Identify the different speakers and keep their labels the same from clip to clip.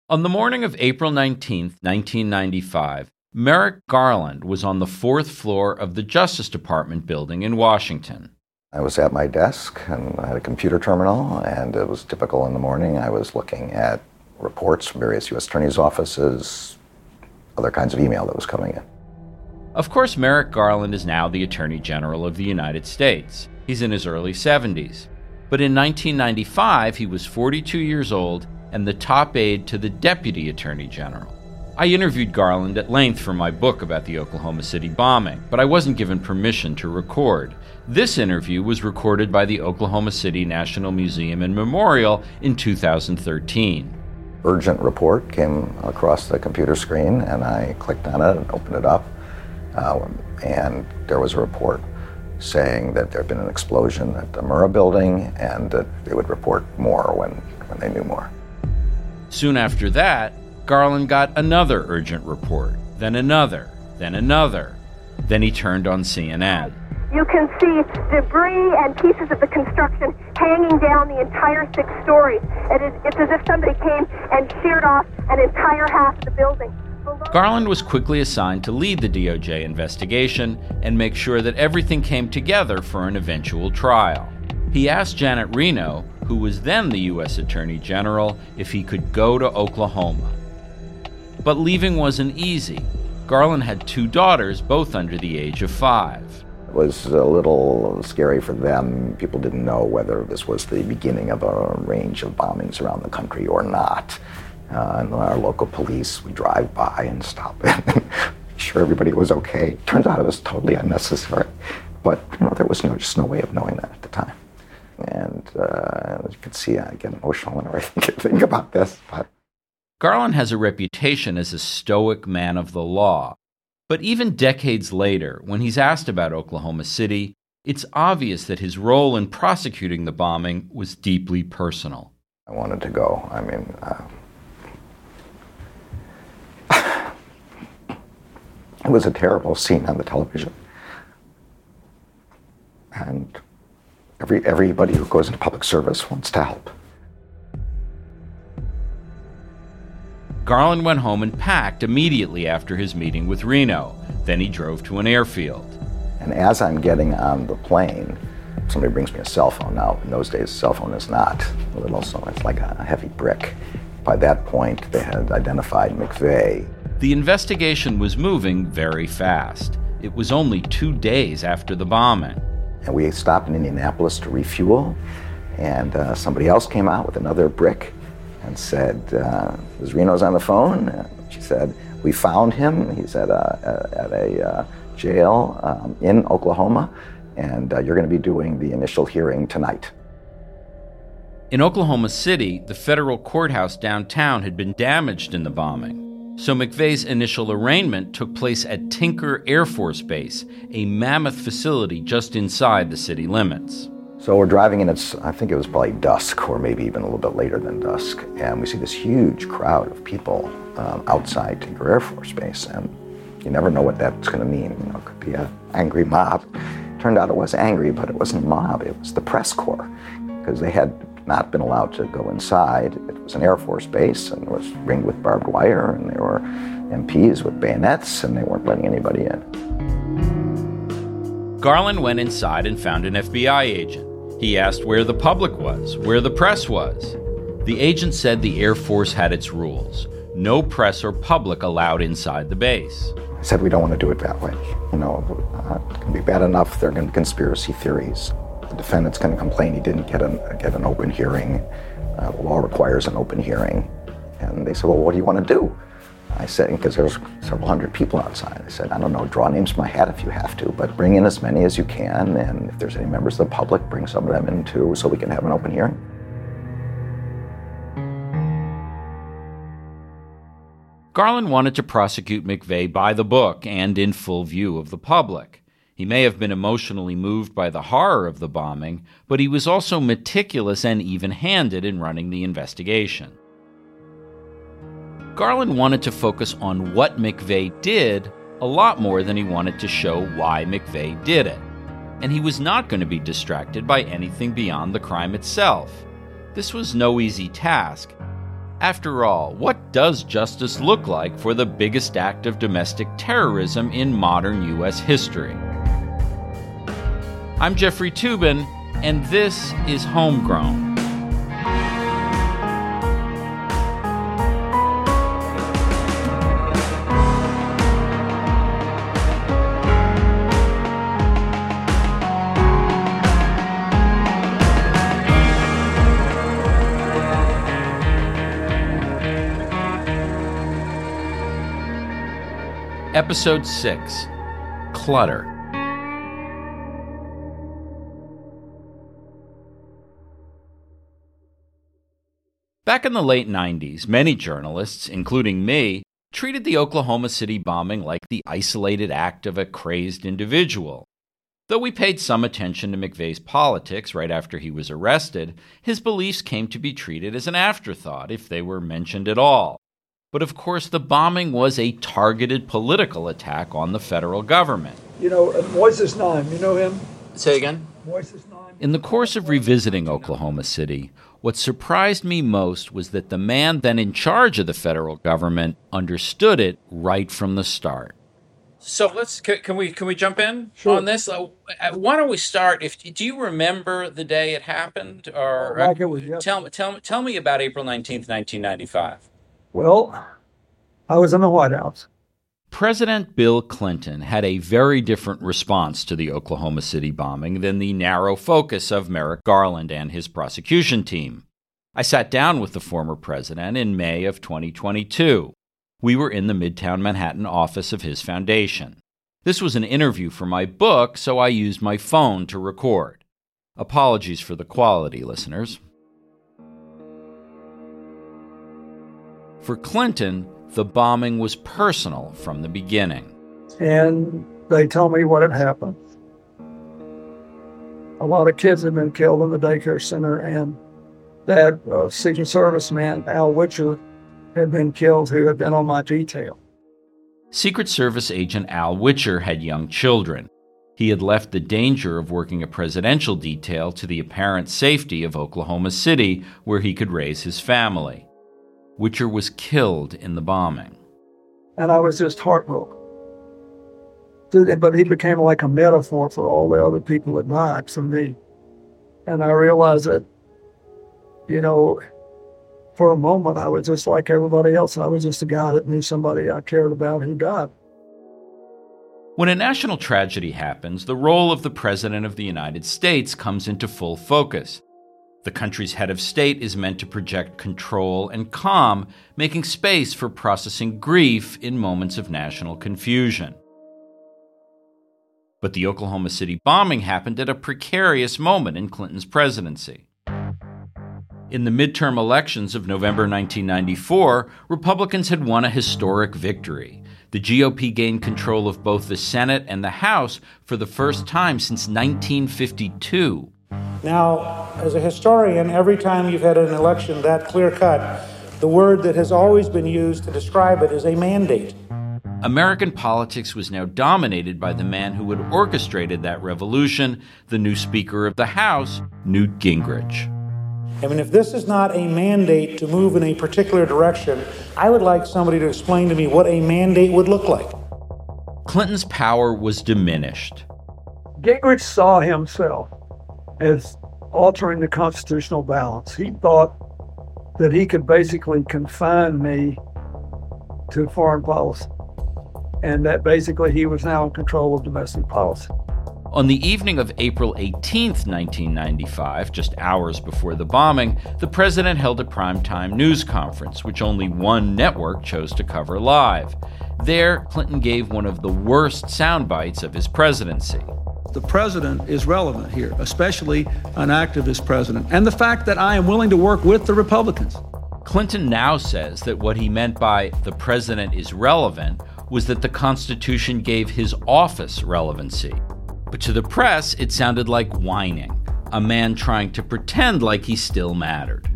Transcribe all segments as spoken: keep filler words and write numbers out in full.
Speaker 1: On the morning of April nineteenth, nineteen ninety-five, Merrick Garland was on the fourth floor of the Justice Department building in Washington.
Speaker 2: I was at my desk, and I had a computer terminal, and it was typical in the morning. I was looking at reports from various U S attorneys' offices, other kinds of email that was coming in.
Speaker 1: Of course, Merrick Garland is now the Attorney General of the United States. He's in his early seventies. But in nineteen ninety-five, he was forty-two years old and the top aide to the Deputy Attorney General. I interviewed Garland at length for my book about the Oklahoma City bombing, but I wasn't given permission to record. This interview was recorded by the Oklahoma City National Museum and Memorial in two thousand thirteen.
Speaker 2: Urgent report came across the computer screen, and I clicked on it and opened it up, uh, and there was a report saying that there had been an explosion at the Murrah building, and that they would report more when, when they knew more.
Speaker 1: Soon after that, Garland got another urgent report, then another, then another. Then he turned on C N N.
Speaker 3: You can see debris and pieces of the construction hanging down the entire six stories. It is, it's as if somebody came and sheared off an entire half of the building. Below-
Speaker 1: Garland was quickly assigned to lead the D O J investigation and make sure that everything came together for an eventual trial. He asked Janet Reno, who was then the U S Attorney General, if he could go to Oklahoma. But leaving wasn't easy. Garland had two daughters, both under the age of five.
Speaker 2: It was a little scary for them. People didn't know whether this was the beginning of a range of bombings around the country or not. Uh, and our local police, we drive by and stop and make sure everybody was okay. Turns out it was totally unnecessary. But you know, there was no, just no way of knowing that at the time. And uh, as you can see, I get emotional whenever I think, think about this. But
Speaker 1: Garland has a reputation as a stoic man of the law. But even decades later, when he's asked about Oklahoma City, it's obvious that his role in prosecuting the bombing was deeply personal.
Speaker 2: I wanted to go. I mean, uh, it was a terrible scene on the television. And every everybody who goes into public service wants to help.
Speaker 1: Garland went home and packed immediately after his meeting with Reno. Then he drove to an airfield.
Speaker 2: And as I'm getting on the plane, somebody brings me a cell phone. Now, in those days, a cell phone is not a little, so it's like a heavy brick. By that point, they had identified McVeigh.
Speaker 1: The investigation was moving very fast. It was only two days after the bombing.
Speaker 2: And we stopped in Indianapolis to refuel, and uh, somebody else came out with another brick and said, uh, "Ms. Reno's on the phone." And she said, "We found him. He's at a, at a uh, jail um, in Oklahoma, and uh, you're going to be doing the initial hearing tonight."
Speaker 1: In Oklahoma City, the federal courthouse downtown had been damaged in the bombing. So McVeigh's initial arraignment took place at Tinker Air Force Base, a mammoth facility just inside the city limits.
Speaker 2: So we're driving in, it's, I think it was probably dusk, or maybe even a little bit later than dusk, and we see this huge crowd of people um, outside Tinker Air Force Base, and you never know what that's going to mean. You know, it could be an angry mob. Turned out it was angry, but it wasn't a mob, it was the press corps, because they had not been allowed to go inside. It was an Air Force base, and it was ringed with barbed wire, and there were M Ps with bayonets, and they weren't letting anybody in.
Speaker 1: Garland went inside and found an F B I agent. He asked where the public was, where the press was. The agent said the Air Force had its rules. No press or public allowed inside the base.
Speaker 2: I said, we don't want to do it that way. You know, uh, it can be bad enough there are going to be conspiracy theories. The defendant's going to complain he didn't get an, get an open hearing. Uh, the law requires an open hearing. And they said, well, what do you want to do? I said, because there's several hundred people outside. I said, I don't know, draw names from my hat if you have to, but bring in as many as you can, and if there's any members of the public, bring some of them in too, so we can have an open hearing.
Speaker 1: Garland wanted to prosecute McVeigh by the book and in full view of the public. He may have been emotionally moved by the horror of the bombing, but he was also meticulous and even-handed in running the investigation. Garland wanted to focus on what McVeigh did a lot more than he wanted to show why McVeigh did it. And he was not going to be distracted by anything beyond the crime itself. This was no easy task. After all, what does justice look like for the biggest act of domestic terrorism in modern U S history? I'm Jeffrey Toobin, and this is Homegrown. Episode six, Clutter. Back in the late nineties, many journalists, including me, treated the Oklahoma City bombing like the isolated act of a crazed individual. Though we paid some attention to McVeigh's politics right after he was arrested, his beliefs came to be treated as an afterthought if they were mentioned at all. But of course, the bombing was a targeted political attack on the federal government.
Speaker 4: You know, Moises Naim, you know him?
Speaker 1: Say again?
Speaker 4: Moises Naim.
Speaker 1: In the course of revisiting Oklahoma City, what surprised me most was that the man then in charge of the federal government understood it right from the start.
Speaker 5: So let's can, can we can we jump in
Speaker 4: Sure.
Speaker 5: on this? Uh, why don't we start? If do you remember the day it happened, or
Speaker 4: Like it was
Speaker 5: uh,
Speaker 4: yesterday.
Speaker 5: tell me tell me tell me about April nineteenth, nineteen ninety-five.
Speaker 4: Well, I was in the White House.
Speaker 1: President Bill Clinton had a very different response to the Oklahoma City bombing than the narrow focus of Merrick Garland and his prosecution team. I sat down with the former president in May of twenty twenty-two. We were in the Midtown Manhattan office of his foundation. This was an interview for my book, so I used my phone to record. Apologies for the quality, listeners. For Clinton, the bombing was personal from the beginning.
Speaker 4: And they told me what had happened. A lot of kids had been killed in the daycare center, and that uh, Secret Service man, Al Witcher, had been killed, who had been on my detail.
Speaker 1: Secret Service agent Al Witcher had young children. He had left the danger of working a presidential detail to the apparent safety of Oklahoma City, where he could raise his family. Witcher was killed in the bombing.
Speaker 4: And I was just heartbroken. Dude, but he became like a metaphor for all the other people that died from me. And I realized that, you know, for a moment, I was just like everybody else. I was just a guy that knew somebody I cared about who died.
Speaker 1: When a national tragedy happens, the role of the President of the United States comes into full focus. The country's head of state is meant to project control and calm, making space for processing grief in moments of national confusion. But the Oklahoma City bombing happened at a precarious moment in Clinton's presidency. In the midterm elections of November nineteen ninety-four, Republicans had won a historic victory. The G O P gained control of both the Senate and the House for the first time since nineteen fifty-two.
Speaker 6: Now, as a historian, every time you've had an election that clear-cut, the word that has always been used to describe it is a mandate.
Speaker 1: American politics was now dominated by the man who had orchestrated that revolution, the new Speaker of the House, Newt Gingrich.
Speaker 6: I mean, if this is not a mandate to move in a particular direction, I would like somebody to explain to me what a mandate would look like.
Speaker 1: Clinton's power was diminished.
Speaker 4: Gingrich saw himself as altering the constitutional balance. He thought that he could basically confine me to foreign policy, and that basically he was now in control of domestic policy.
Speaker 1: On the evening of April eighteenth, nineteen ninety-five, just hours before the bombing, the president held a primetime news conference, which only one network chose to cover live. There, Clinton gave one of the worst sound bites of his presidency.
Speaker 7: The president is relevant here, especially an activist president, and the fact that I am willing to work with the Republicans.
Speaker 1: Clinton now says that what he meant by the president is relevant was that the Constitution gave his office relevancy. But to the press, it sounded like whining, a man trying to pretend like he still mattered.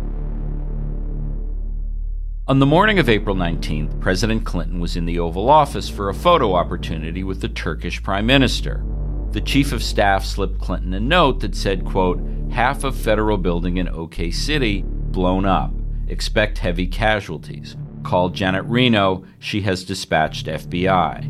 Speaker 1: On the morning of April nineteenth, President Clinton was in the Oval Office for a photo opportunity with the Turkish Prime Minister. The chief of staff slipped Clinton a note that said, quote, half of federal building in OK City blown up. expect heavy casualties. Call Janet Reno, she has dispatched F B I.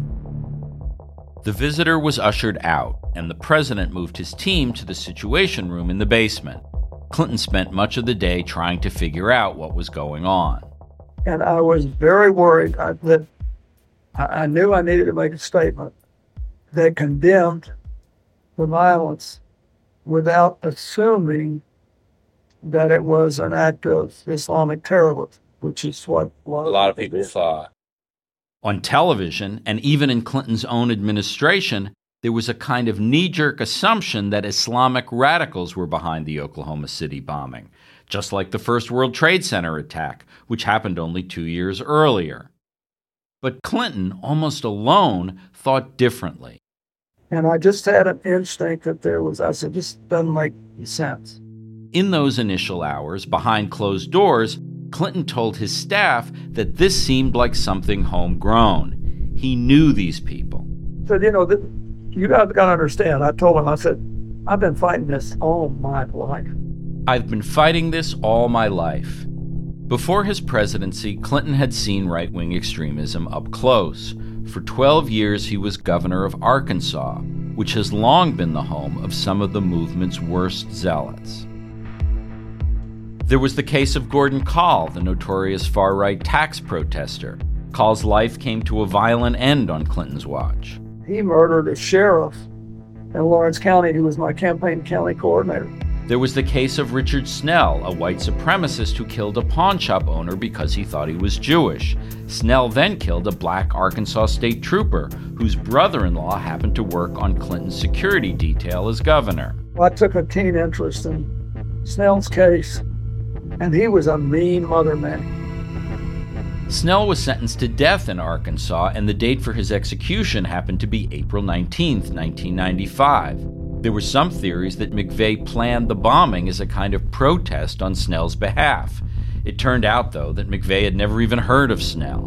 Speaker 1: The visitor was ushered out, and the president moved his team to the Situation Room in the basement. Clinton spent much of the day trying to figure out what was going on.
Speaker 4: And I was very worried I, that I, I knew I needed to make a statement that condemned the violence without assuming that it was an act of Islamic terrorism, which is what a lot,
Speaker 5: A lot of
Speaker 4: people
Speaker 5: people
Speaker 4: did.
Speaker 5: thought.
Speaker 1: On television, and even in Clinton's own administration, there was a kind of knee-jerk assumption that Islamic radicals were behind the Oklahoma City bombing, just like the first World Trade Center attack, which happened only two years earlier. But Clinton, almost alone, thought differently.
Speaker 4: And I just had an instinct that there was, I said, this doesn't make sense.
Speaker 1: In those initial hours, behind closed doors, Clinton told his staff that this seemed like something homegrown. He knew these people.
Speaker 4: I said, you know, th- you guys got to understand. I told him, I said, I've been fighting this all my life.
Speaker 1: I've been fighting this all my life. Before his presidency, Clinton had seen right-wing extremism up close. For twelve years, he was governor of Arkansas, which has long been the home of some of the movement's worst zealots. There was the case of Gordon Kahl, the notorious far-right tax protester. Kahl's life came to a violent end on Clinton's watch.
Speaker 4: He murdered a sheriff in Lawrence County who was my campaign county coordinator.
Speaker 1: There was the case of Richard Snell, a white supremacist who killed a pawn shop owner because he thought he was Jewish. Snell then killed a black Arkansas state trooper whose brother-in-law happened to work on Clinton's security detail as governor.
Speaker 4: I took a keen interest in Snell's case, and he was a mean mother man.
Speaker 1: Snell was sentenced to death in Arkansas, and the date for his execution happened to be April nineteenth, nineteen ninety-five. There were some theories that McVeigh planned the bombing as a kind of protest on Snell's behalf. It turned out, though, that McVeigh had never even heard of Snell.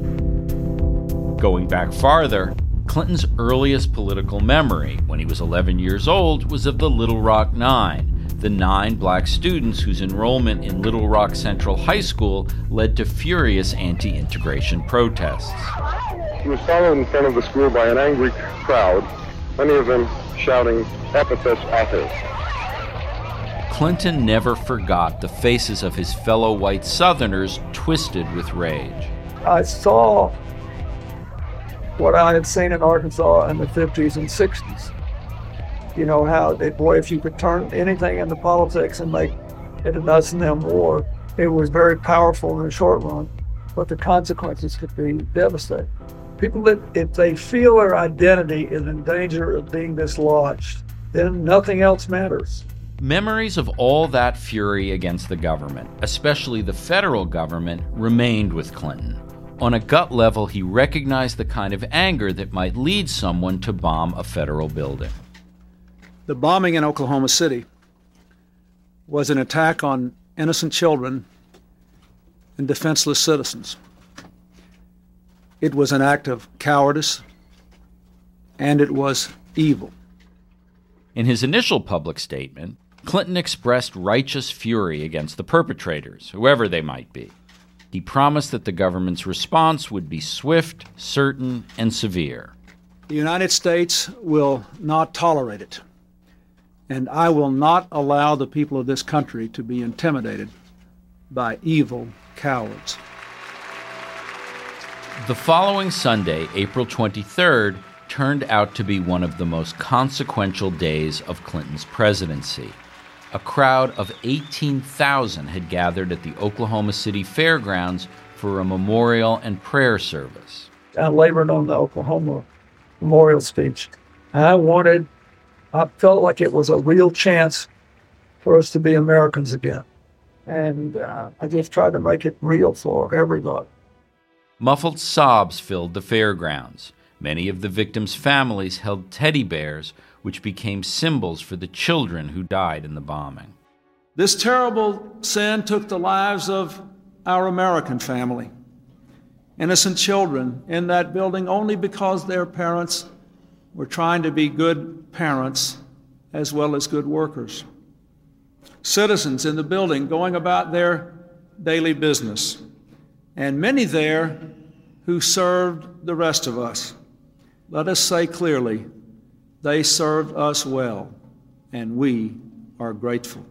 Speaker 1: Going back farther, Clinton's earliest political memory, when he was eleven years old, was of the Little Rock Nine, the nine black students whose enrollment in Little Rock Central High School led to furious anti-integration protests.
Speaker 8: He was followed in front of the school by an angry crowd, many of them shouting epithets at him.
Speaker 1: Clinton never forgot the faces of his fellow white Southerners twisted with rage.
Speaker 4: I saw what I had seen in Arkansas in the fifties and sixties. You know, how, they, boy, if you could turn anything into politics and make it a us and them war, it was very powerful in the short run, but the consequences could be devastating. People that, if they feel their identity is in danger of being dislodged, then nothing else matters.
Speaker 1: Memories of all that fury against the government, especially the federal government, remained with Clinton. On a gut level, he recognized the kind of anger that might lead someone to bomb a federal building.
Speaker 7: The bombing in Oklahoma City was an attack on innocent children and defenseless citizens. It was an act of cowardice, and it was evil.
Speaker 1: In his initial public statement, Clinton expressed righteous fury against the perpetrators, whoever they might be. He promised that the government's response would be swift, certain, and severe.
Speaker 7: The United States will not tolerate it, and I will not allow the people of this country to be intimidated by evil cowards.
Speaker 1: The following Sunday, April twenty-third, turned out to be one of the most consequential days of Clinton's presidency. A crowd of eighteen thousand had gathered at the Oklahoma City Fairgrounds for a memorial and prayer service.
Speaker 4: I labored on the Oklahoma memorial speech. I wanted, I felt like it was a real chance for us to be Americans again. And uh, I just tried to make it real for everybody.
Speaker 1: Muffled sobs filled the fairgrounds. Many of the victims' families held teddy bears, which became symbols for the children who died in the bombing.
Speaker 7: This terrible sin took the lives of our American family, innocent children in that building only because their parents were trying to be good parents as well as good workers. Citizens in the building going about their daily business, and many there who served the rest of us. Let us say clearly, they served us well, and we are grateful.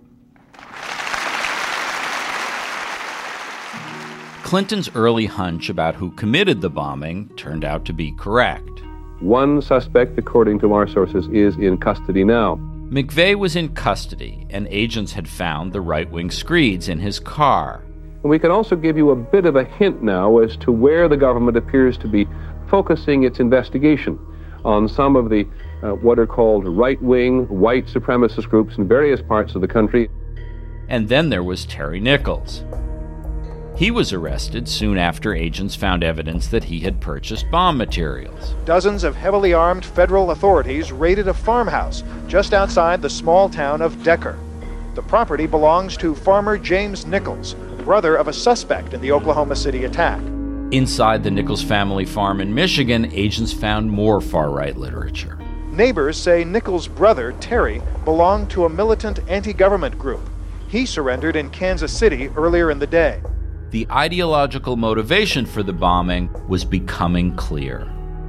Speaker 1: Clinton's early hunch about who committed the bombing turned out to be correct.
Speaker 9: One suspect, according to our sources, is in custody now.
Speaker 1: McVeigh was in custody, and agents had found the right-wing screeds in his car.
Speaker 9: And we can also give you a bit of a hint now as to where the government appears to be focusing its investigation on some of the uh, what are called right-wing, white supremacist groups in various parts of the country.
Speaker 1: And then there was Terry Nichols. He was arrested soon after agents found evidence that he had purchased bomb materials.
Speaker 10: Dozens of heavily armed federal authorities raided a farmhouse just outside the small town of Decker. The property belongs to farmer James Nichols, brother of a suspect in the Oklahoma City attack.
Speaker 1: Inside the Nichols family farm in Michigan, agents found more far-right literature.
Speaker 10: Neighbors say Nichols' brother, Terry, belonged to a militant anti-government group. He surrendered in Kansas City earlier in the day.
Speaker 1: The ideological motivation for the bombing was becoming clear.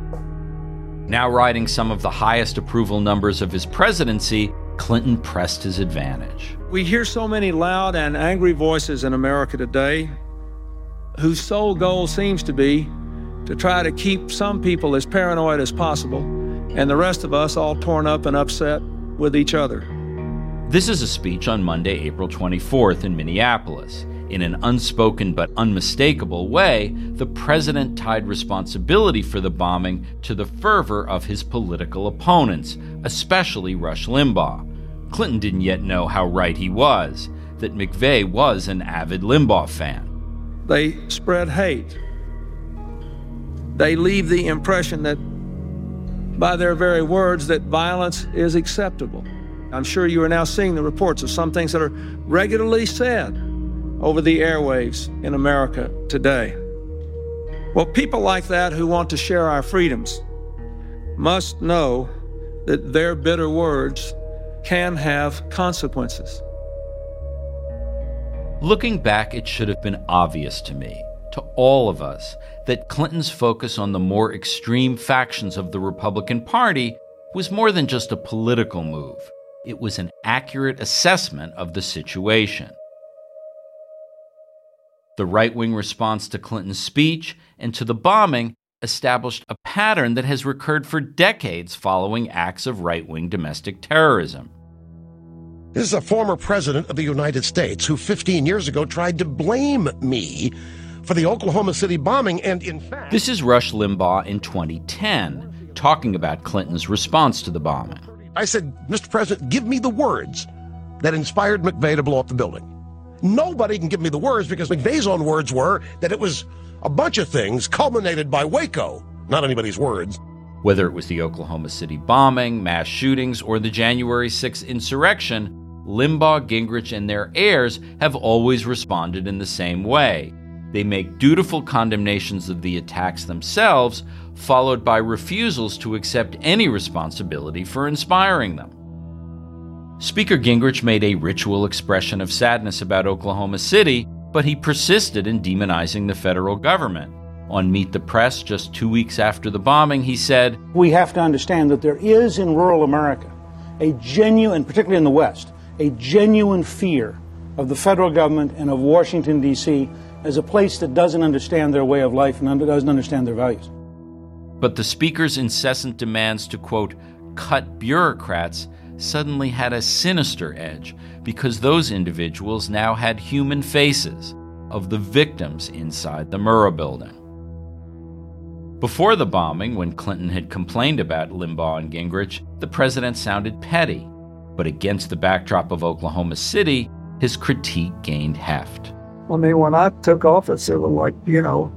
Speaker 1: Now riding some of the highest approval numbers of his presidency, Clinton pressed his advantage.
Speaker 7: We hear so many loud and angry voices in America today whose sole goal seems to be to try to keep some people as paranoid as possible and the rest of us all torn up and upset with each other.
Speaker 1: This is a speech on Monday, April twenty-fourth in Minneapolis. In an unspoken but unmistakable way, the president tied responsibility for the bombing to the fervor of his political opponents, especially Rush Limbaugh. Clinton didn't yet know how right he was, that McVeigh was an avid Limbaugh fan.
Speaker 7: They spread hate. They leave the impression that, by their very words, that violence is acceptable. I'm sure you are now seeing the reports of some things that are regularly said over the airwaves in America today. Well, people like that who want to share our freedoms must know that their bitter words can have consequences.
Speaker 1: Looking back, it should have been obvious to me, to all of us, that Clinton's focus on the more extreme factions of the Republican Party was more than just a political move. It was an accurate assessment of the situation. The right-wing response to Clinton's speech and to the bombing established a pattern that has recurred for decades following acts of right-wing domestic terrorism.
Speaker 11: This is a former president of the United States who fifteen years ago tried to blame me for the Oklahoma City bombing, and in fact...
Speaker 1: This is Rush Limbaugh in twenty ten, talking about Clinton's response to the bombing.
Speaker 11: I said, Mister President, give me the words that inspired McVeigh to blow up the building. Nobody can give me the words because McVeigh's own words were that it was a bunch of things culminated by Waco, not anybody's words.
Speaker 1: Whether it was the Oklahoma City bombing, mass shootings, or the January sixth insurrection, Limbaugh, Gingrich, and their heirs have always responded in the same way. They make dutiful condemnations of the attacks themselves, followed by refusals to accept any responsibility for inspiring them. Speaker Gingrich made a ritual expression of sadness about Oklahoma City, but he persisted in demonizing the federal government. On Meet the Press, just two weeks after the bombing, he said,
Speaker 6: "We have to understand that there is in rural America a genuine, particularly in the West, a genuine fear of the federal government and of Washington, D C as a place that doesn't understand their way of life and doesn't understand their values."
Speaker 1: But the speaker's incessant demands to, quote, cut bureaucrats suddenly had a sinister edge because those individuals now had human faces of the victims inside the Murrah building. Before the bombing, when Clinton had complained about Limbaugh and Gingrich, the president sounded petty. But against the backdrop of Oklahoma City, his critique gained heft.
Speaker 4: I mean, when I took office, there were like, you know,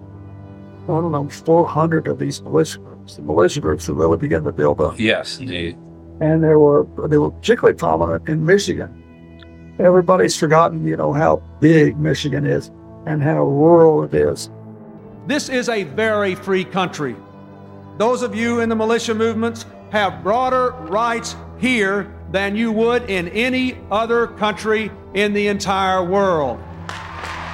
Speaker 4: I don't know, four hundred of these militia groups. The militia groups that really began to build up.
Speaker 5: Yes, indeed.
Speaker 4: And they were, they were particularly prominent in Michigan. Everybody's forgotten, you know, how big Michigan is and how rural it is.
Speaker 7: This is a very free country. Those of you in the militia movements have broader rights here than you would in any other country in the entire world.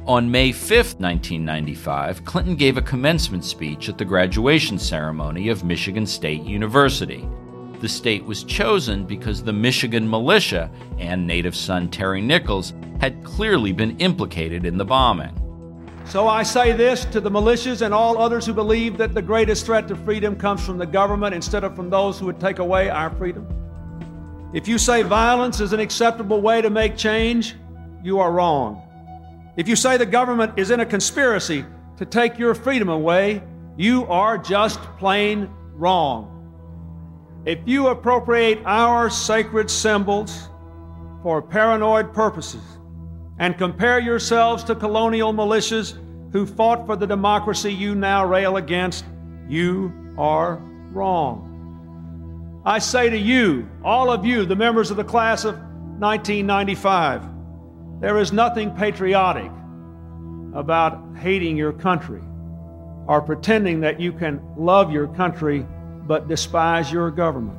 Speaker 1: On May fifth, nineteen ninety-five, Clinton gave a commencement speech at the graduation ceremony of Michigan State University. The state was chosen because the Michigan militia and native son Terry Nichols had clearly been implicated in the bombing.
Speaker 7: So I say this to the militias and all others who believe that the greatest threat to freedom comes from the government instead of from those who would take away our freedom. If you say violence is an acceptable way to make change, you are wrong. If you say the government is in a conspiracy to take your freedom away, you are just plain wrong. If you appropriate our sacred symbols for paranoid purposes and compare yourselves to colonial militias who fought for the democracy you now rail against, you are wrong. I say to you, all of you, the members of the class of nineteen ninety-five, there is nothing patriotic about hating your country or pretending that you can love your country but despise your government.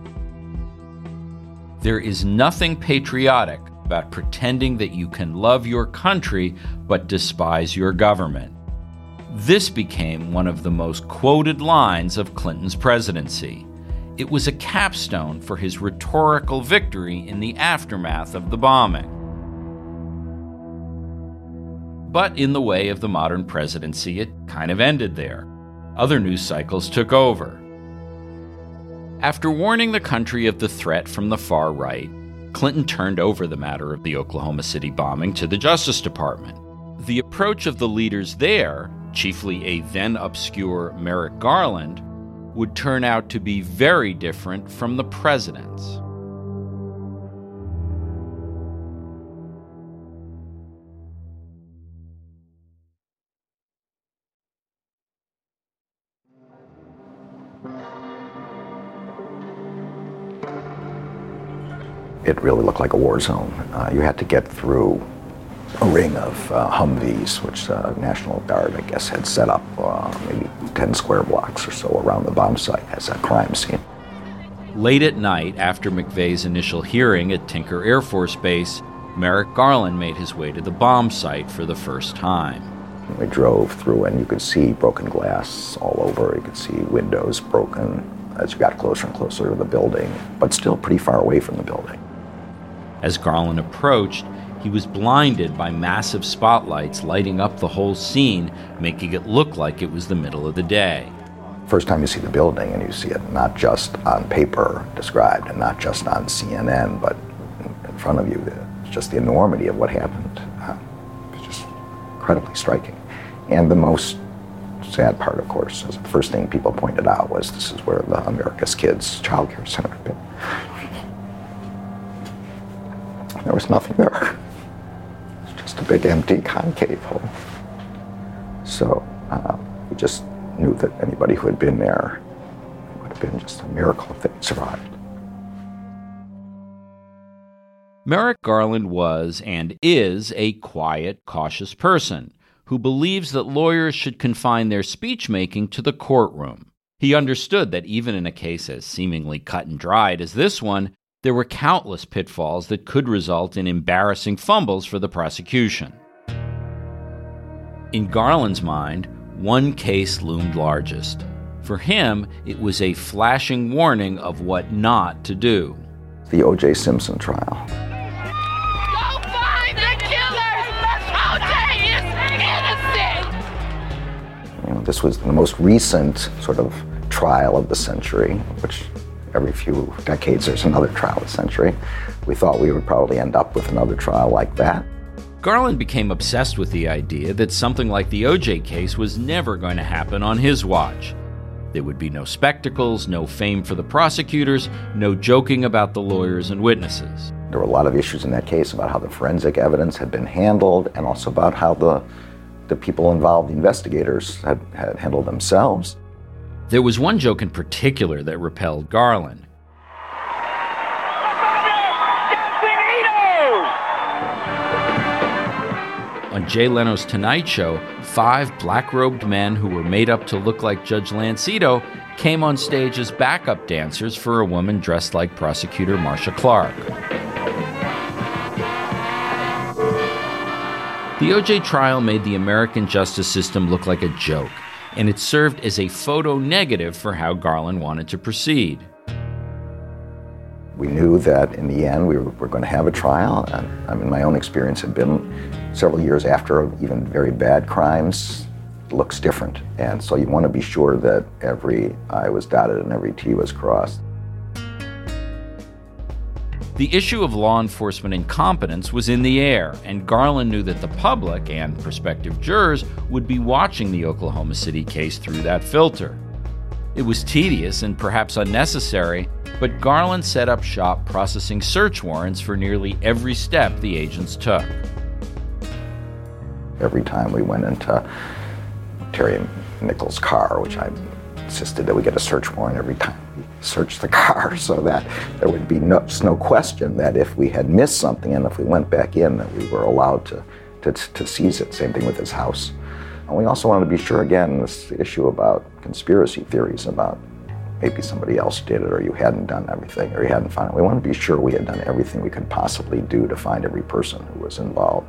Speaker 1: There is nothing patriotic about pretending that you can love your country but despise your government. This became one of the most quoted lines of Clinton's presidency. It was a capstone for his rhetorical victory in the aftermath of the bombing. But in the way of the modern presidency, it kind of ended there. Other news cycles took over. After warning the country of the threat from the far right, Clinton turned over the matter of the Oklahoma City bombing to the Justice Department. The approach of the leaders there, chiefly a then-obscure Merrick Garland, would turn out to be very different from the president's.
Speaker 2: It really looked like a war zone. Uh, you had to get through a ring of uh, Humvees, which the uh, National Guard, I guess, had set up uh, maybe ten square blocks or so around the bomb site as a crime scene.
Speaker 1: Late at night, after McVeigh's initial hearing at Tinker Air Force Base, Merrick Garland made his way to the bomb site for the first time.
Speaker 2: We drove through and you could see broken glass all over. You could see windows broken as you got closer and closer to the building, but still pretty far away from the building.
Speaker 1: As Garland approached, he was blinded by massive spotlights lighting up the whole scene, making it look like it was the middle of the day.
Speaker 2: First time you see the building and you see it not just on paper described and not just on C N N, but in front of you, just the enormity of what happened. Uh, it's just incredibly striking. And the most sad part, of course, is the first thing people pointed out was this is where the America's Kids Child Care Center had been. There was nothing there. It was just a big empty concave hole. So uh, we just knew that anybody who had been there, it would have been just a miracle if they survived.
Speaker 1: Merrick Garland was and is a quiet, cautious person who believes that lawyers should confine their speech-making to the courtroom. He understood that even in a case as seemingly cut and dried as this one, there were countless pitfalls that could result in embarrassing fumbles for the prosecution. In Garland's mind, one case loomed largest. For him, it was a flashing warning of what not to do.
Speaker 2: The O J Simpson trial.
Speaker 12: Go find the killers! O J is innocent!
Speaker 2: You know, this was the most recent sort of trial of the century, which every few decades there's another trial of the century. We thought we would probably end up with another trial like that.
Speaker 1: Garland became obsessed with the idea that something like the O J case was never going to happen on his watch. There would be no spectacles, no fame for the prosecutors, no joking about the lawyers and witnesses.
Speaker 2: There were a lot of issues in that case about how the forensic evidence had been handled and also about how the, the people involved, the investigators, had, had handled themselves.
Speaker 1: There was one joke in particular that repelled Garland. On Jay Leno's Tonight Show, five black-robed men who were made up to look like Judge Lancito came on stage as backup dancers for a woman dressed like prosecutor Marcia Clark. The O J trial made the American justice system look like a joke, and it served as a photo negative for how Garland wanted to proceed.
Speaker 2: We knew that in the end we were, were going to have a trial. And, I mean, my own experience had been several years after even very bad crimes looks different. And so you want to be sure that every I was dotted and every T was crossed.
Speaker 1: The issue of law enforcement incompetence was in the air, and Garland knew that the public and prospective jurors would be watching the Oklahoma City case through that filter. It was tedious and perhaps unnecessary, but Garland set up shop processing search warrants for nearly every step the agents took.
Speaker 2: Every time we went into Terry Nichols' car, which I insisted that we get a search warrant every time we searched the car, so that there would be no, no question that if we had missed something and if we went back in, that we were allowed to, to, to seize it. Same thing with his house. And we also wanted to be sure, again, this issue about conspiracy theories about maybe somebody else did it or you hadn't done everything or you hadn't found it. We wanted to be sure we had done everything we could possibly do to find every person who was involved.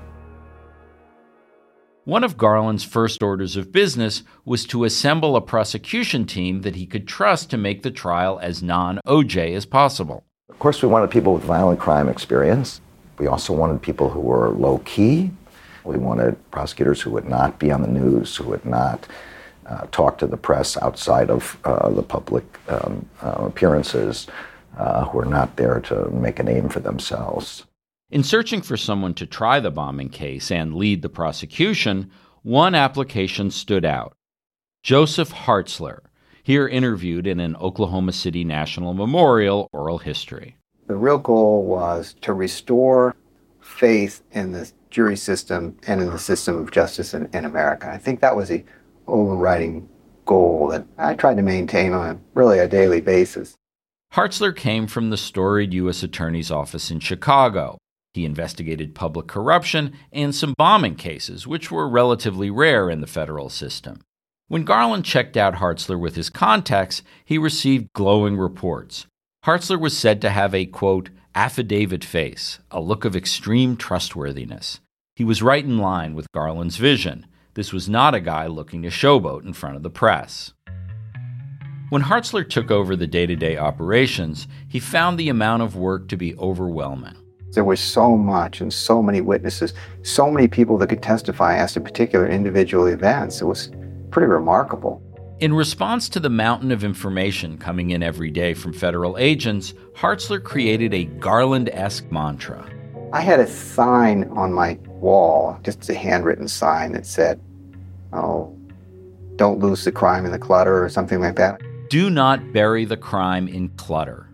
Speaker 1: One of Garland's first orders of business was to assemble a prosecution team that he could trust to make the trial as non-O J as possible.
Speaker 2: Of course, we wanted people with violent crime experience. We also wanted people who were low-key. We wanted prosecutors who would not be on the news, who would not uh, talk to the press outside of uh, the public um, uh, appearances, uh, who are not there to make a name for themselves.
Speaker 1: In searching for someone to try the bombing case and lead the prosecution, one application stood out. Joseph Hartzler, here interviewed in an Oklahoma City National Memorial oral history.
Speaker 13: The real goal was to restore faith in the jury system and in the system of justice in, in America. I think that was the overriding goal that I tried to maintain on a, really a daily basis.
Speaker 1: Hartzler came from the storied U S Attorney's Office in Chicago. He investigated public corruption and some bombing cases, which were relatively rare in the federal system. When Garland checked out Hartzler with his contacts, he received glowing reports. Hartzler was said to have a, quote, affidavit face, a look of extreme trustworthiness. He was right in line with Garland's vision. This was not a guy looking to showboat in front of the press. When Hartzler took over the day-to-day operations, he found the amount of work to be overwhelming.
Speaker 13: There was so much and so many witnesses, so many people that could testify as to particular individual events. It was pretty remarkable.
Speaker 1: In response to the mountain of information coming in every day from federal agents, Hartzler created a Garland-esque mantra.
Speaker 13: I had a sign on my wall, just a handwritten sign that said, oh, don't lose the crime in the clutter or something like that.
Speaker 1: Do not bury the crime in clutter.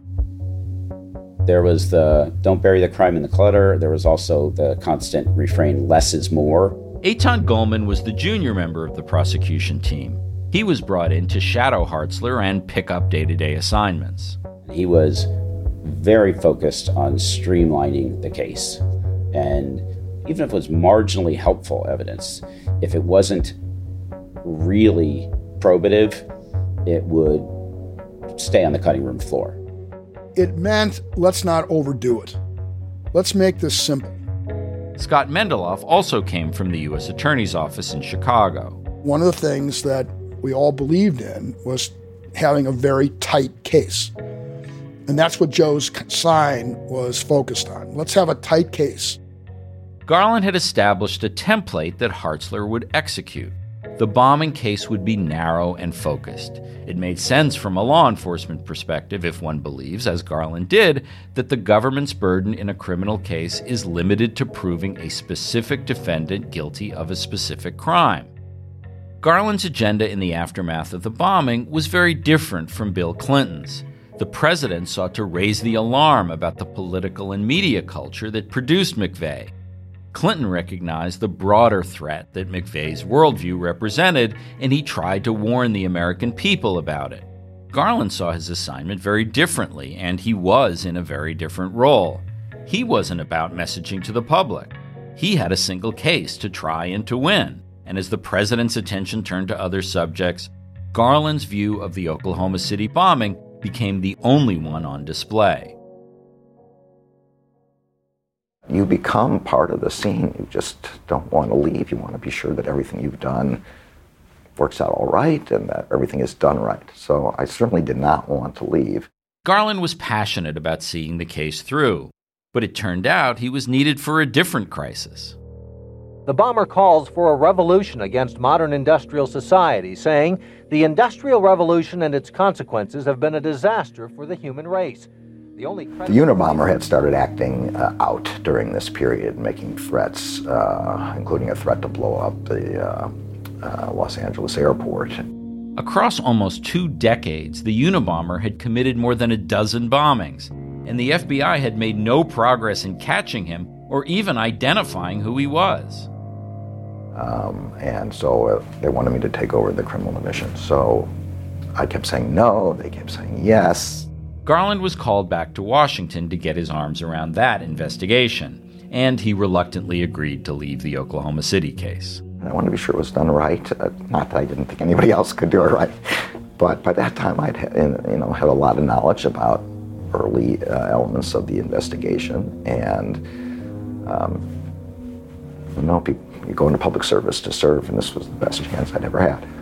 Speaker 14: There was the don't bury the crime in the clutter. There was also the constant refrain, less is more.
Speaker 1: Eitan Goldman was the junior member of the prosecution team. He was brought in to shadow Hartzler and pick up day-to-day assignments.
Speaker 14: He was very focused on streamlining the case. And even if it was marginally helpful evidence, if it wasn't really probative, it would stay on the cutting room floor.
Speaker 15: It meant, let's not overdo it. Let's make this simple.
Speaker 1: Scott Mendeloff also came from the U S Attorney's Office in Chicago.
Speaker 15: One of the things that we all believed in was having a very tight case. And that's what Joe's sign was focused on. Let's have a tight case.
Speaker 1: Garland had established a template that Hartzler would execute. The bombing case would be narrow and focused. It made sense from a law enforcement perspective if one believes, as Garland did, that the government's burden in a criminal case is limited to proving a specific defendant guilty of a specific crime. Garland's agenda in the aftermath of the bombing was very different from Bill Clinton's. The president sought to raise the alarm about the political and media culture that produced McVeigh. Clinton recognized the broader threat that McVeigh's worldview represented, and he tried to warn the American people about it. Garland saw his assignment very differently, and he was in a very different role. He wasn't about messaging to the public. He had a single case to try and to win, and as the president's attention turned to other subjects, Garland's view of the Oklahoma City bombing became the only one on display.
Speaker 2: you become part of the scene. You just don't want to leave. You want to be sure that everything you've done works out all right and that everything is done right. So I certainly did not want to leave.
Speaker 1: Garland was passionate about seeing the case through, but it turned out he was needed for a different crisis.
Speaker 16: The bomber calls for a revolution against modern industrial society, saying the Industrial Revolution and its consequences have been a disaster for the human race. The only
Speaker 2: The Unabomber had started acting uh, out during this period, making threats, uh, including a threat to blow up the uh, uh, Los Angeles airport.
Speaker 1: Across almost two decades, the Unabomber had committed more than a dozen bombings, and the F B I had made no progress in catching him or even identifying who he was.
Speaker 2: Um, and so uh, they wanted me to take over the criminal division. So I kept saying no, they kept saying yes.
Speaker 1: Garland was called back to Washington to get his arms around that investigation, and he reluctantly agreed to leave the Oklahoma City case.
Speaker 2: I wanted to be sure it was done right. Uh, not that I didn't think anybody else could do it right, but by that time I'd ha- you know had a lot of knowledge about early uh, elements of the investigation, and um, you know, people, you go into public service to serve, and this was the best chance I'd ever had.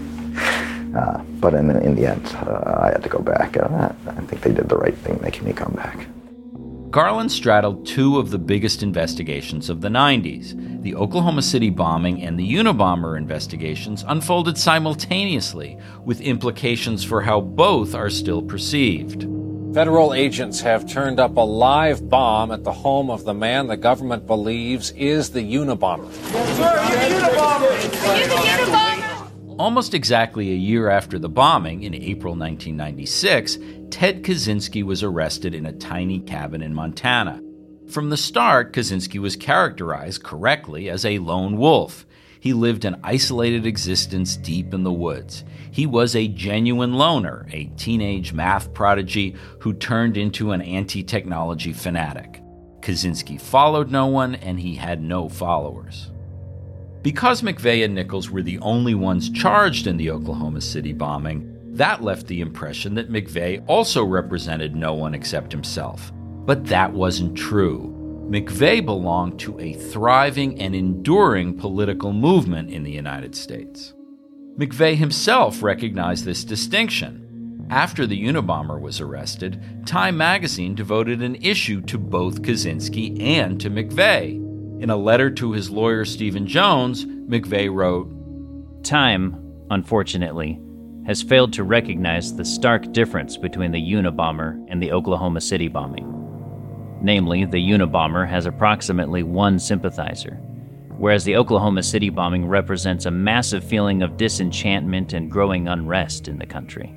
Speaker 2: Uh, but in, in the end, uh, I had to go back. Uh, I think they did the right thing making me come back.
Speaker 1: Garland straddled two of the biggest investigations of the nineties. The Oklahoma City bombing and the Unabomber investigations unfolded simultaneously, with implications for how both are still perceived.
Speaker 17: Federal agents have turned up a live bomb at the home of the man the government believes is the Unabomber.
Speaker 12: Yes, sir, he's the Unabomber! He's the Unabomber!
Speaker 1: Almost exactly a year after the bombing, in April nineteen ninety-six, Ted Kaczynski was arrested in a tiny cabin in Montana. From the start, Kaczynski was characterized correctly as a lone wolf. He lived an isolated existence deep in the woods. He was a genuine loner, a teenage math prodigy who turned into an anti-technology fanatic. Kaczynski followed no one, and he had no followers. Because McVeigh and Nichols were the only ones charged in the Oklahoma City bombing, that left the impression that McVeigh also represented no one except himself. But that wasn't true. McVeigh belonged to a thriving and enduring political movement in the United States. McVeigh himself recognized this distinction. After the Unabomber was arrested, Time magazine devoted an issue to both Kaczynski and to McVeigh. In a letter to his lawyer Stephen Jones, McVeigh wrote,
Speaker 18: Time, unfortunately, has failed to recognize the stark difference between the Unabomber and the Oklahoma City bombing. Namely, the Unabomber has approximately one sympathizer, whereas the Oklahoma City bombing represents a massive feeling of disenchantment and growing unrest in the country.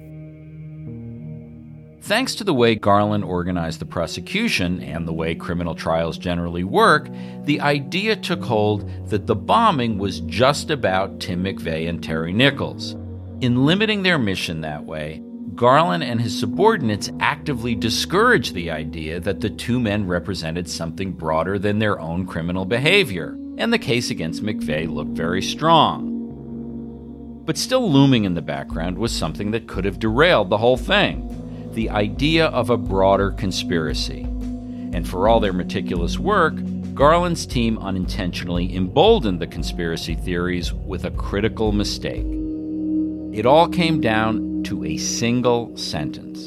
Speaker 1: Thanks to the way Garland organized the prosecution and the way criminal trials generally work, the idea took hold that the bombing was just about Tim McVeigh and Terry Nichols. In limiting their mission that way, Garland and his subordinates actively discouraged the idea that the two men represented something broader than their own criminal behavior, and the case against McVeigh looked very strong. But still looming in the background was something that could have derailed the whole thing: the idea of a broader conspiracy. And for all their meticulous work, Garland's team unintentionally emboldened the conspiracy theories with a critical mistake. It all came down to a single sentence.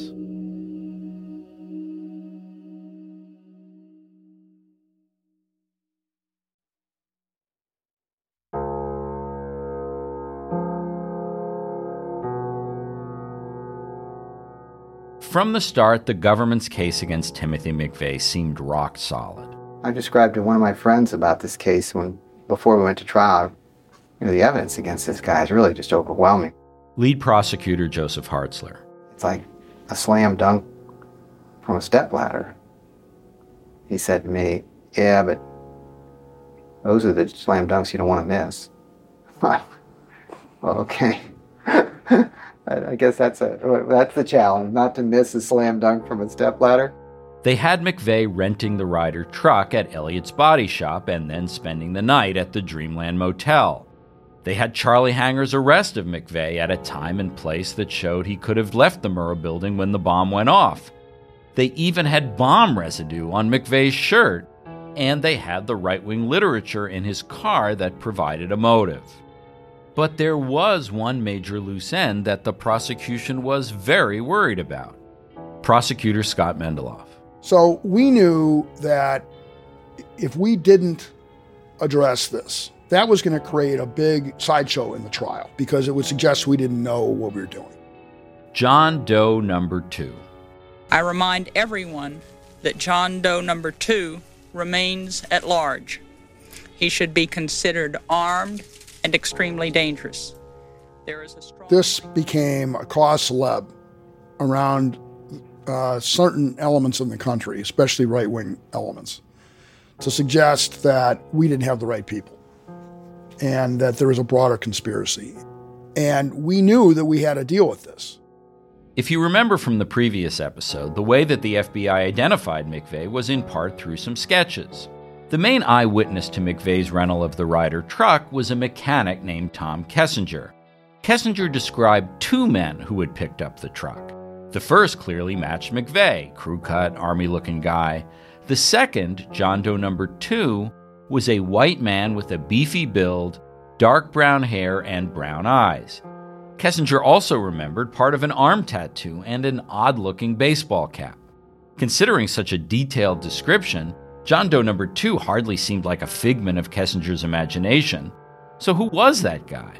Speaker 1: From the start, the government's case against Timothy McVeigh seemed rock solid.
Speaker 13: I described to one of my friends about this case when, before we went to trial, you know, the evidence against this guy is really just overwhelming.
Speaker 1: Lead prosecutor Joseph Hartzler.
Speaker 13: It's like a slam dunk from a stepladder. He said to me, yeah, but those are the slam dunks you don't want to miss. Well, okay. I guess that's a that's the challenge, not to miss a slam dunk from a stepladder.
Speaker 1: They had McVeigh renting the Ryder truck at Elliott's Body Shop and then spending the night at the Dreamland Motel. They had Charlie Hanger's arrest of McVeigh at a time and place that showed he could have left the Murrah building when the bomb went off. They even had bomb residue on McVeigh's shirt. and they had the right-wing literature in his car that provided a motive. But there was one major loose end that the prosecution was very worried about. Prosecutor Scott Mendeloff.
Speaker 15: So we knew that if we didn't address this, that was going to create a big sideshow in the trial because it would suggest we didn't know what we were doing.
Speaker 1: John Doe number two.
Speaker 19: I remind everyone that John Doe number two remains at large. He should be considered armed and extremely dangerous. There is a strong...
Speaker 15: This became a cause célèbre around uh, certain elements in the country, especially right-wing elements, to suggest that we didn't have the right people and that there was a broader conspiracy. And we knew that we had to deal with this.
Speaker 1: If you remember from the previous episode, the way that the F B I identified McVeigh was in part through some sketches. The main eyewitness to McVeigh's rental of the Ryder truck was a mechanic named Tom Kessinger. Kessinger described two men who had picked up the truck. The first clearly matched McVeigh, crew-cut, army-looking guy. The second, John Doe number two, was a white man with a beefy build, dark brown hair, and brown eyes. Kessinger also remembered part of an arm tattoo and an odd-looking baseball cap. Considering such a detailed description, John Doe number two hardly seemed like a figment of Kessinger's imagination. So who was that guy?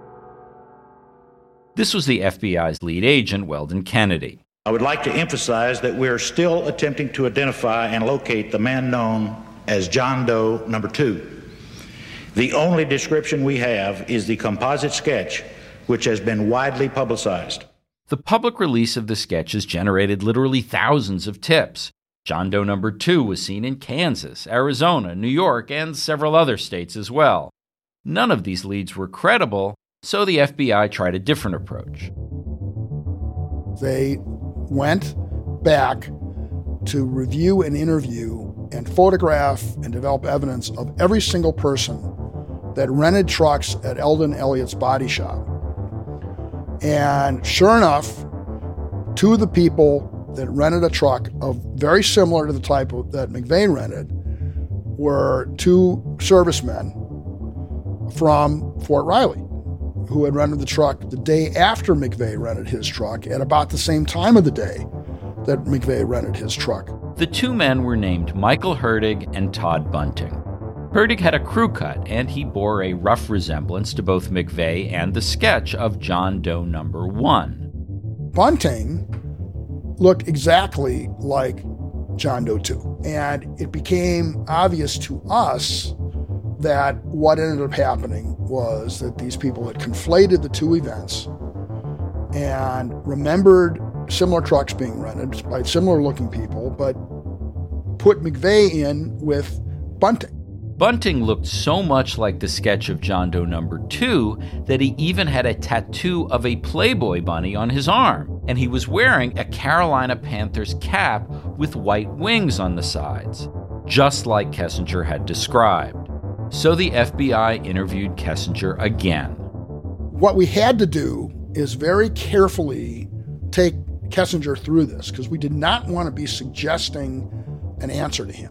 Speaker 1: This was the F B I's lead agent, Weldon Kennedy.
Speaker 20: I would like to emphasize that we are still attempting to identify and locate the man known as John Doe number two. The only description we have is the composite sketch, which has been widely publicized.
Speaker 1: The public release of the sketches generated literally thousands of tips. John Doe number two was seen in Kansas, Arizona, New York, and several other states as well. None of these leads were credible, so the F B I tried a different approach.
Speaker 15: They went back to review and interview and photograph and develop evidence of every single person that rented trucks at Eldon Elliott's body shop. And sure enough, two of the people that rented a truck of very similar to the type of, that McVeigh rented were two servicemen from Fort Riley who had rented the truck the day after McVeigh rented his truck at about the same time of the day that McVeigh rented his truck.
Speaker 1: The two men were named Michael Hertig and Todd Bunting. Hertig had a crew cut, and he bore a rough resemblance to both McVeigh and the sketch of John Doe number one.
Speaker 15: Bunting looked exactly like John Doe two. And it became obvious to us that what ended up happening was that these people had conflated the two events and remembered similar trucks being rented by similar looking people, but put McVeigh in with Bunting.
Speaker 1: Bunting looked so much like the sketch of John Doe number two that he even had a tattoo of a Playboy bunny on his arm, and he was wearing a Carolina Panthers cap with white wings on the sides, just like Kessinger had described. So the F B I interviewed Kessinger again.
Speaker 15: What we had to do is very carefully take Kessinger through this, because we did not want to be suggesting an answer to him.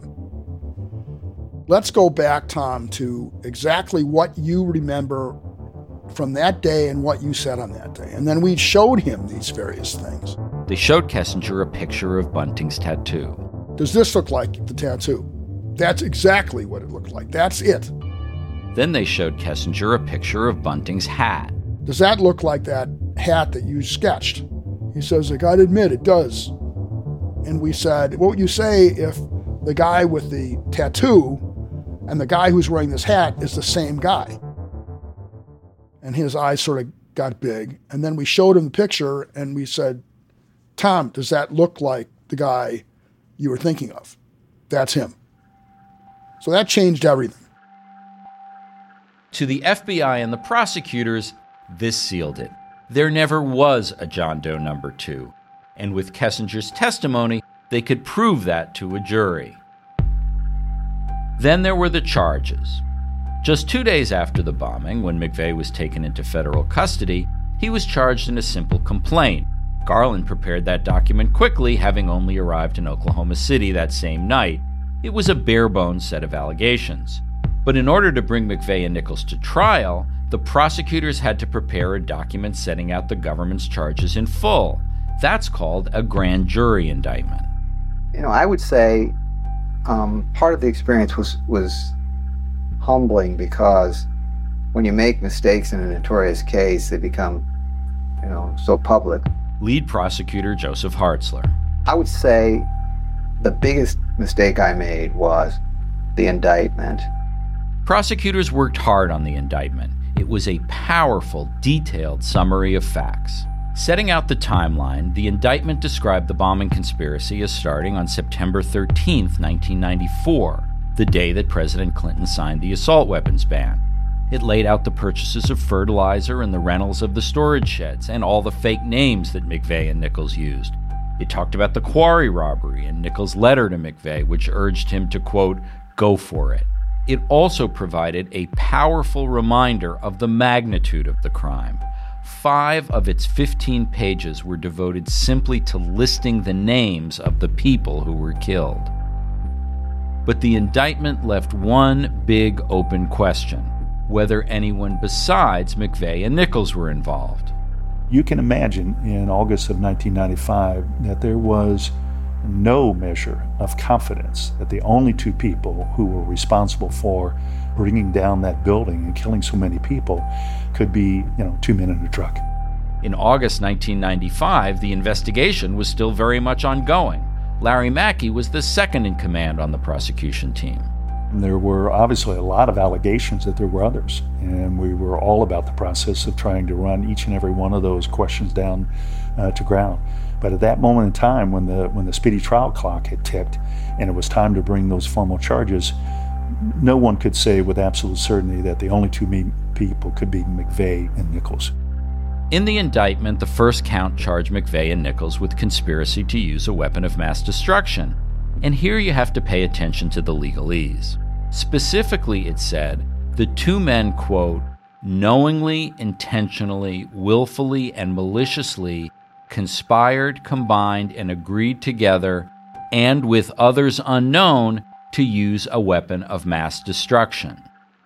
Speaker 15: Let's go back, Tom, to exactly what you remember from that day and what you said on that day. And then we showed him these various things.
Speaker 1: They showed Kessinger a picture of Bunting's tattoo.
Speaker 15: Does this look like the tattoo? That's exactly what it looked like. That's it.
Speaker 1: Then they showed Kessinger a picture of Bunting's hat.
Speaker 15: Does that look like that hat that you sketched? He says, I gotta admit, it does. And we said, what would you say if the guy with the tattoo and the guy who's wearing this hat is the same guy? And his eyes sort of got big. And then we showed him the picture and we said, Tom, does that look like the guy you were thinking of? That's him. So that changed everything.
Speaker 1: To the F B I and the prosecutors, this sealed it. There never was a John Doe number two. And with Kessinger's testimony, they could prove that to a jury. Then there were the charges. Just two days after the bombing, when McVeigh was taken into federal custody, he was charged in a simple complaint. Garland prepared that document quickly, having only arrived in Oklahoma City that same night. It was a bare-bones set of allegations. But in order to bring McVeigh and Nichols to trial, the prosecutors had to prepare a document setting out the government's charges in full. That's called a grand jury indictment.
Speaker 13: You know, I would say um, part of the experience was, was humbling because when you make mistakes in a notorious case, they become, you know, so public.
Speaker 1: Lead prosecutor Joseph Hartzler.
Speaker 13: I would say the biggest mistake I made was the indictment.
Speaker 1: Prosecutors worked hard on the indictment. It was a powerful, detailed summary of facts. Setting out the timeline, the indictment described the bombing conspiracy as starting on September thirteenth, nineteen ninety-four, the day that President Clinton signed the assault weapons ban. It laid out the purchases of fertilizer and the rentals of the storage sheds and all the fake names that McVeigh and Nichols used. It talked about the quarry robbery and Nichols' letter to McVeigh, which urged him to, quote, go for it. It also provided a powerful reminder of the magnitude of the crime. Five of its fifteen pages were devoted simply to listing the names of the people who were killed. But the indictment left one big open question: whether anyone besides McVeigh and Nichols were involved.
Speaker 21: You can imagine in August of nineteen ninety-five that there was no measure of confidence that the only two people who were responsible for bringing down that building and killing so many people could be, you know, two men in a truck.
Speaker 1: In August nineteen ninety-five, the investigation was still very much ongoing. Larry Mackey was the second in command on the prosecution team.
Speaker 21: There were obviously a lot of allegations that there were others, and we were all about the process of trying to run each and every one of those questions down uh, to ground. But at that moment in time, when the when the speedy trial clock had ticked and it was time to bring those formal charges, no one could say with absolute certainty that the only two me- people could be McVeigh and Nichols.
Speaker 1: In the indictment, the first count charged McVeigh and Nichols with conspiracy to use a weapon of mass destruction. And here you have to pay attention to the legalese. Specifically, it said, the two men, quote, knowingly, intentionally, willfully, and maliciously conspired, combined, and agreed together, and with others unknown, to use a weapon of mass destruction.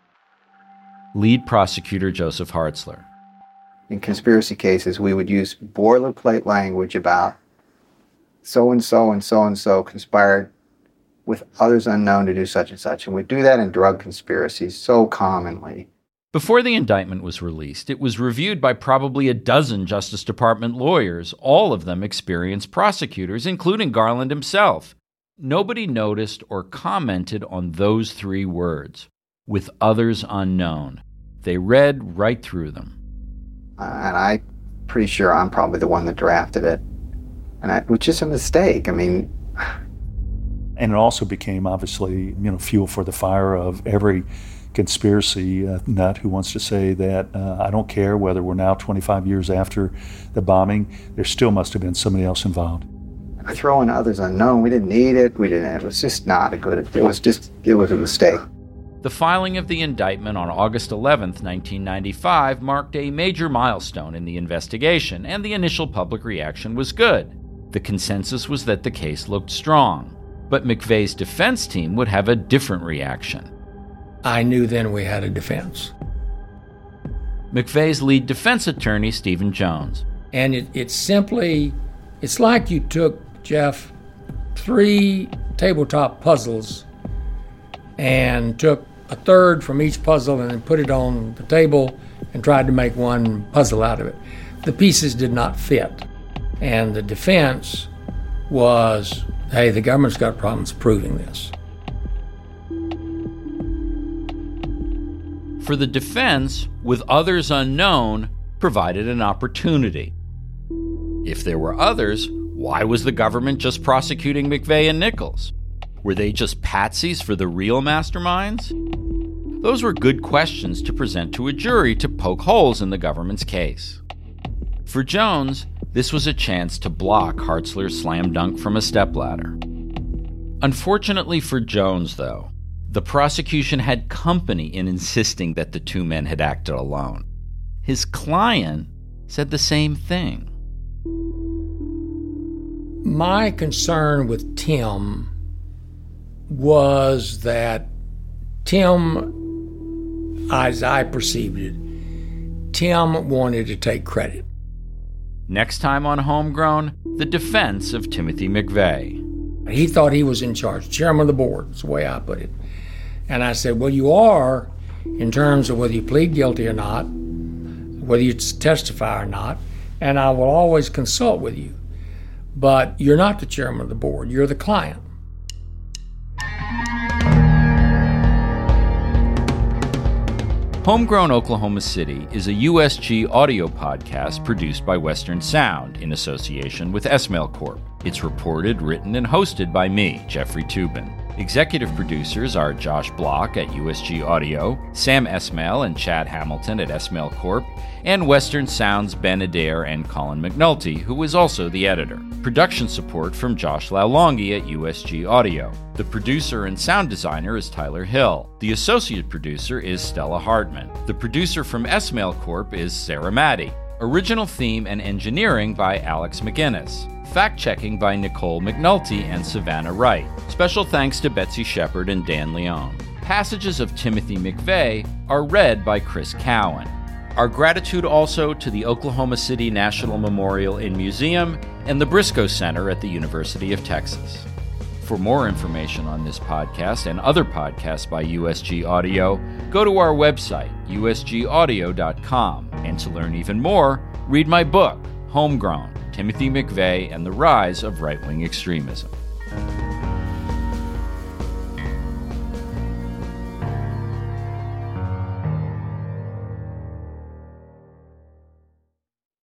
Speaker 1: Lead prosecutor Joseph Hartzler.
Speaker 13: In conspiracy cases, we would use boilerplate language about so-and-so and so-and-so conspired with others unknown to do such and such. And we do that in drug conspiracies so commonly.
Speaker 1: Before the indictment was released, it was reviewed by probably a dozen Justice Department lawyers, all of them experienced prosecutors, including Garland himself. Nobody noticed or commented on those three words, with others unknown. They read right through them.
Speaker 13: Uh, and I'm pretty sure I'm probably the one that drafted it, and I, which is a mistake. I mean...
Speaker 21: And it also became, obviously, you know, fuel for the fire of every conspiracy uh, nut who wants to say that uh, I don't care whether we're now twenty-five years after the bombing, there still must have been somebody else involved.
Speaker 13: Throwing others unknown, we didn't need it. We didn't. It was just not a good. It was just. It was a mistake.
Speaker 1: The filing of the indictment on August eleventh, nineteen ninety-five, marked a major milestone in the investigation, and the initial public reaction was good. The consensus was that the case looked strong. But McVeigh's defense team would have a different reaction.
Speaker 22: I knew then we had a defense.
Speaker 1: McVeigh's lead defense attorney, Stephen Jones.
Speaker 22: And it, it's simply, it's like you took, Jeff, three tabletop puzzles and took a third from each puzzle and then put it on the table and tried to make one puzzle out of it. The pieces did not fit. And the defense was, hey, the government's got problems proving this.
Speaker 1: For the defense, with others unknown, provided an opportunity. If there were others, why was the government just prosecuting McVeigh and Nichols? Were they just patsies for the real masterminds? Those were good questions to present to a jury to poke holes in the government's case. For Jones, this was a chance to block Hartzler's slam dunk from a stepladder. Unfortunately for Jones, though, the prosecution had company in insisting that the two men had acted alone. His client said the same thing.
Speaker 22: My concern with Tim was that Tim, as I perceived it, Tim wanted to take credit.
Speaker 1: Next time on Homegrown, the defense of Timothy McVeigh.
Speaker 22: He thought he was in charge, chairman of the board, is the way I put it. And I said, well, you are in terms of whether you plead guilty or not, whether you testify or not, and I will always consult with you. But you're not the chairman of the board, you're the client.
Speaker 1: Homegrown Oklahoma City is a U S G audio podcast produced by Western Sound in association with Esmail Corp. It's reported, written, and hosted by me, Jeffrey Toobin. Executive producers are Josh Block at U S G Audio, Sam Esmail and Chad Hamilton at Esmail Corp, and Western Sound's Ben Adair and Colin McNulty, who is also the editor. Production support from Josh Laulongi at U S G Audio. The producer and sound designer is Tyler Hill. The associate producer is Stella Hartman. The producer from Esmail Corp is Sarah Maddy. Original theme and engineering by Alex McGinnis. Fact-checking by Nicole McNulty and Savannah Wright. Special thanks to Betsy Shepard and Dan Leone. Passages of Timothy McVeigh are read by Chris Cowan. Our gratitude also to the Oklahoma City National Memorial and Museum and the Briscoe Center at the University of Texas. For more information on this podcast and other podcasts by U S G Audio, go to our website, U S G audio dot com. And to learn even more, read my book, Homegrown, Timothy McVeigh and the Rise of Right-Wing Extremism.